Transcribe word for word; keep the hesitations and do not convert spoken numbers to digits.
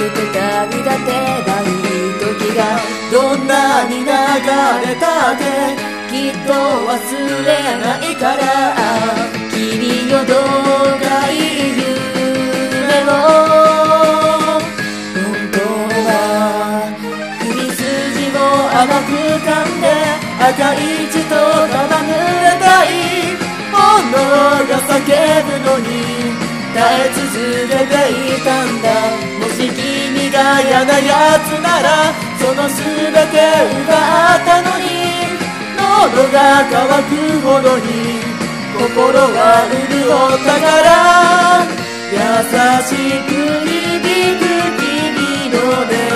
て旅立てない時がどんなに流れたってきっと忘れないから君よどがい夢を本当は首筋を甘く噛んで赤い血と束ぬれたい本能が叫ぶのに耐え続けていたんだもし君が嫌なやつならその全て奪ったのに喉が渇くほどに心は潤ったから優しく響く君の音